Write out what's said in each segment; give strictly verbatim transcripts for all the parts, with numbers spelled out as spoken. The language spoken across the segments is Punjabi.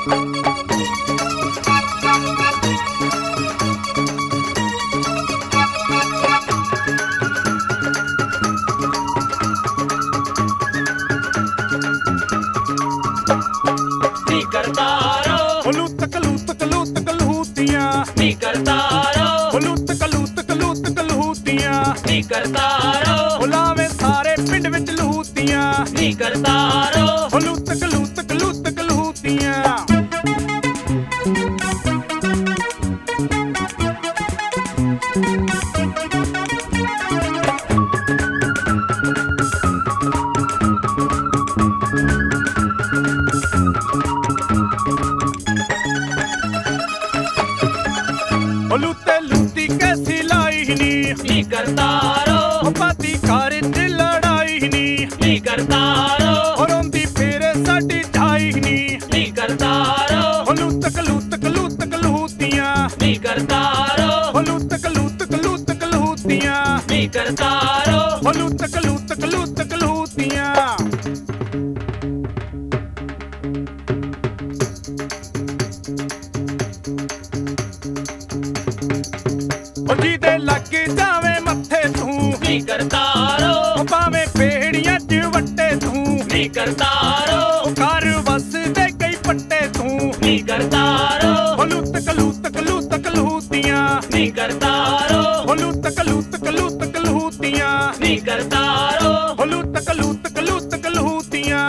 लूतक लूतक लूतक लूतियां नी करता रो लूतक लूतक लूतक लूतियां नी करता रो लावे सारे पिंड विच लूतियां नी करता रो लूतक लूतक लूतक लूतियां लूते लूती कैसी लाई नी करता रो पाती कार च लड़ाई नी करता रो रोंदी फेरे साडी जाई नी करता रो लूतक लूतक लूतक लूतियां नी करता रो लूतक लूतक लूतक लूतियां नी करता रो लूतक लूतक लूतक लूतियां ਜਿਹਦੇ ਲੱਗ ਜਾਵੇ ਮੱਥੇ ਤੂੰ ਨੀ ਕਰਤਾ ਰੋ ਭਾਵੇਂ ਪੇੜੀਆਂ ਚ ਵੱਟੇ ਤੂੰ ਨੀ ਕਰਤਾ ਰੋ ਘਰ ਵਸਦੇ ਕਈ ਪੱਟੇ ਤੂੰ ਨੀ ਕਰਤਾ ਰੋ ਲੂਤਕ ਲੂਤਕ ਲੂਤਕ ਲੂਤੀਆਂ ਨੀ ਕਰਤਾ ਰੋ ਲੂਤਕ ਲੂਤਕ ਲੂਤਕ ਲੂਤੀਆਂ ਨੀ ਕਰਤਾ ਰੋ ਲੂਤਕ ਲੂਤਕ ਲੂਤਕ ਲੂਤੀਆਂ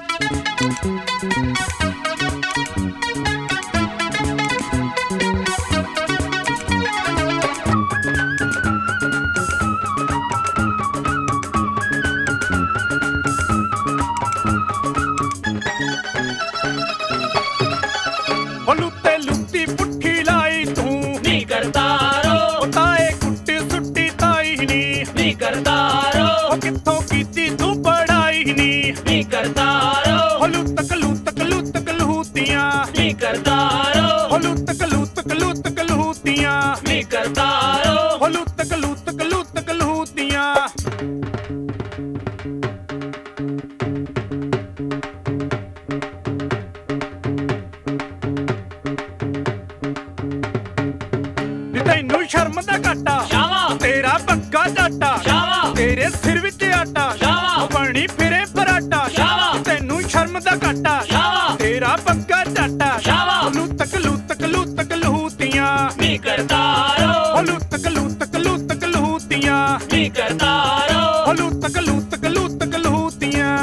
लूते लूती पुट्ठी लाई तू नी करता रो ताए कुट्टी सुट्टी ताई नी करता रो कित्थों कीती तू पढ़ाई नी करता रो लूतक लूतक लूतक लूतियां नी करता रो लूतक लूतक लूतक लूतियां नी करता रो लूतक लूतक लूतक लूतियां ਤੈਨੂੰ ਸ਼ਰਮ ਦਾ ਘਾਟਾ ਸ਼ਾਵਾ ਤੇਰਾ ਬੱਗਾ ਜਾਟਾ ਸ਼ਾਵਾ ਤੇਰੇ ਸਿਰ ਵਿੱਚ ਆਟਾ ਸ਼ਾਵਾ ਬਣੀ ਫਿਰੇ ਪਰਾਟਾ ਸ਼ਾਵਾ ਤੈਨੂੰ ਸ਼ਰਮ ਦਾ ਘਾਟਾ ਸ਼ਾਵਾ ਤੇਰਾ ਬੱਗਾ ਜਾਟਾ ਸ਼ਾਵਾ ਲੂਤਕ ਲੂਤਕ ਲੂਤਕ ਲੂਤੀਆਂ ਨੀ ਕਰਤਾ ਰੋ ਲੂਤਕ ਲੂਤਕ ਲੂਤਕ ਲੂਤੀਆਂ ਨੀ ਕਰਤਾ ਰੋ ਲੂਤਕ ਲੂਤਕ ਲੂਤਕ ਲੂਤੀਆਂ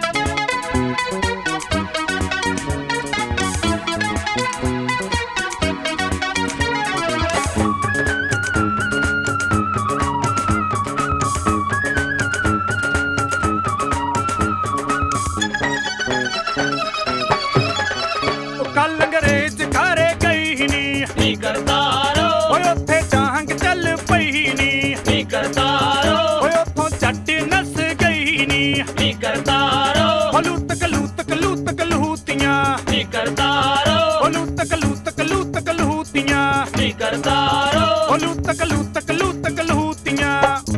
ਕੱਲ ਅੰਗਰੇਜ਼ ਘਰੇ ਗਈ ਨੀ ਕਰਤਾ ਰੋ ਓਏ ਉੱਥੇ ਜਾਂਗ ਚੱਲ ਪਈ ਨੀ ਕਰਤਾ ਰੋ ਓਏ ਉੱਥੋਂ ਜੱਟ ਨਸ ਗਈ ਨੀ ਕਰਤਾ ਰੋ ਲੂਤਕ ਲੂਤਕ ਲੂਤਕ ਲੂਤੀਆਂ ਨੀ ਕਰਤਾ ਰੋ ਲੂਤਕ ਲੂਤਕ ਲੂਤਕ ਲੂਤੀਆਂ ਨੀ ਕਰਤਾ ਰੋ ਲੂਤਕ ਲੂਤਕ ਲੂਤਕ ਲੂਤੀਆਂ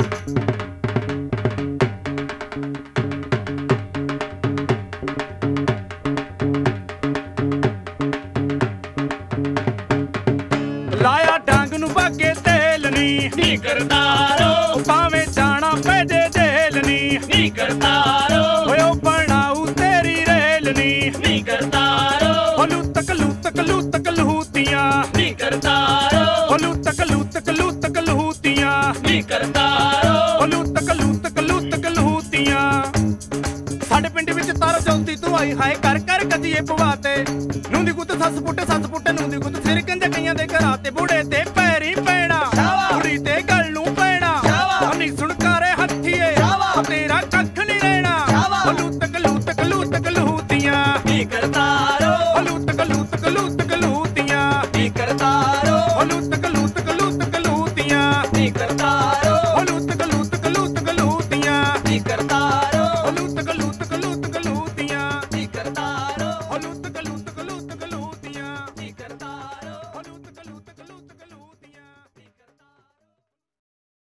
ਲਾਇਆ ਡਾਂਗ ਨੂੰ ਬਾਗੇ ਤੇਲ ਨੀ ਨੀ ਕਰਤਾ ਰੋ ਭਾਵੇਂ ਜਾਣਾ ਪੈ ਜੇ ਜੇਲ ਨੀ ਨੀ ਕਰਤਾ ਰੋ ਓਏ ਬਣਾਉ ਤੇਰੀ ਰੇਲ ਨੀ ਨੀ ਕਰਤਾ ਰੋ ਲੂਤਕ ਲੂਤਕ ਲੂਤਕ ਲੂਤੀਆਂ ਨੀ ਕਰਤਾ ਰੋ ਲੂਤਕ ਲੂਤਕ ਲੂਤਕ ਲੂਤੀਆਂ ਨੀ ਕਰਤਾ ਰੋ ਲੂਤਕ ਲੂਤਕ ਲੂਤਕ ਲੂਤੀਆਂ ਸਾਡੇ ਪਿੰਡ ਵਿੱਚ ਤਾਰ ਜਲਦੀ ਤੂੰ ਆਈ ਹਾਏ ਕਰ ਕਰ ਕਦੀਏ ਪਵਾਤੇ ਨੂੰ ਦੀ ਗੁੱਤ ਸੱਸ ਪੁੱਟ ਸੱਸ ਪੁੱਟ ਨੂੰ ਦੀ ਗੁੱਤ ਸਿਰ ਕੰਦੇ ਕਈਆਂ ਦੇ ਘਰਾਂ ਤੇ ਬੁੜੇ ਤੇ ਪੈਰੀ ਪੈਣਾ